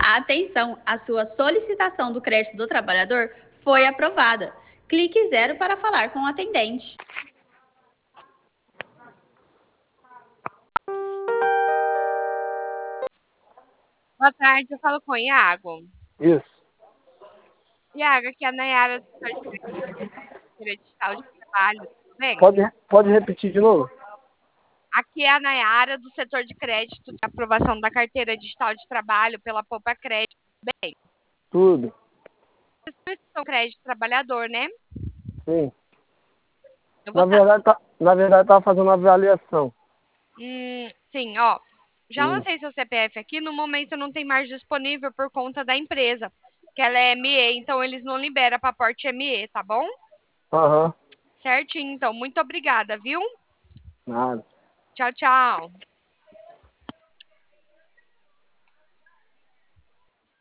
Atenção, a sua solicitação do crédito do trabalhador foi aprovada. Clique 0 para falar com o atendente. Boa tarde, eu falo com o Iago. Isso. Iago, aqui é a Nayara do setor de digital de trabalho, tudo bem? Pode repetir de novo? Aqui é a Nayara do setor de crédito de aprovação da carteira digital de trabalho pela Poupa Crédito, tudo bem? Tudo. Vocês são crédito trabalhador, né? Sim. Eu vou Na verdade, tava fazendo uma avaliação. sim, ó. Já lancei seu CPF aqui, no momento não tem mais disponível por conta da empresa, que ela é ME, então eles não liberam para porte ME, tá bom? Aham. Certinho, então, muito obrigada, viu? Nada. Tchau, tchau.